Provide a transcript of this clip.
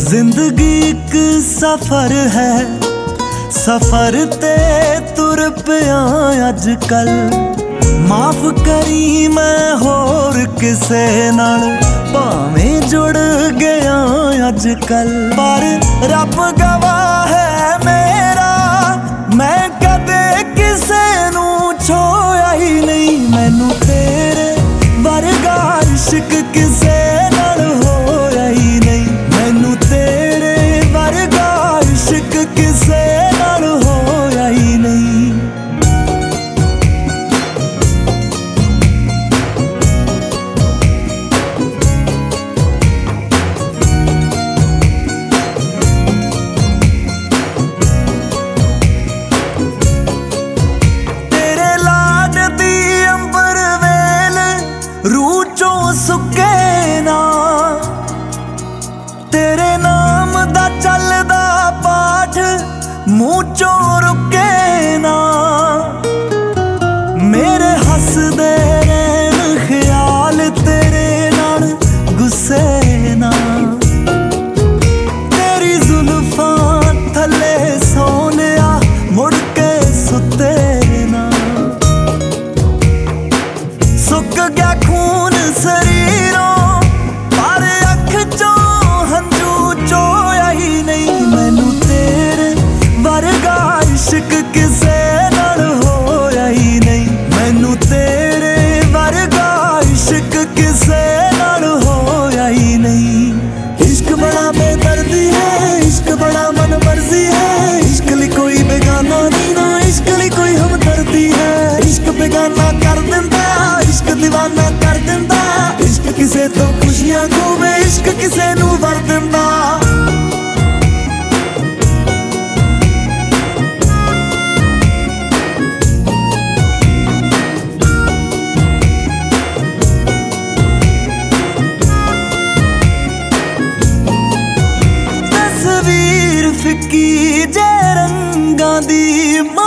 जिंदगी एक सफर है, सफर ते तुर पिया अजकल। माफ करी मैं होर किसे नाल भावें जुड़ गया अजकल। पर रब गवाह है मेरा, मैं कदे किसे नू छोया ही नहीं। मैनू तेरे वर्गा इश्क किसे नाल होया ही नहीं। मैनू तेरे वर्गा इश्क किसे नाल होया ही नहीं। रूह चों सुके ना तेरे नाम दा चलदा पाठ, मुंह चों रुके ना। मेरे हसदे नैन ख्याल तेरे नाल गुस्से ना। तेरी जुल्फां थले सोनिया मुड़ के सुते ना। सुक गया खून शरीरों पर अख चों हंजू चोया ही नहीं। मैनू तेरे वर्गा इश्क किसे नाल होया ही नहीं। मैनू तेरे वर्गा इश्क किसे नाल होया ही नहीं। इश्क बड़ा बेदर्दी है, इश्क बड़ा मन मर्जी है। इश्क ली कोई बेगाना नहीं ना, इश्क ली कोई हमदर्दी है। इश्क बेगाना कर दिंदा, इश्क दीवाना कर दिंदा। इश्क किसे तो खुशियां खोवे, इश्क किसे नू वर दिंदा। तस्वीर फिक्की जे रंगां दी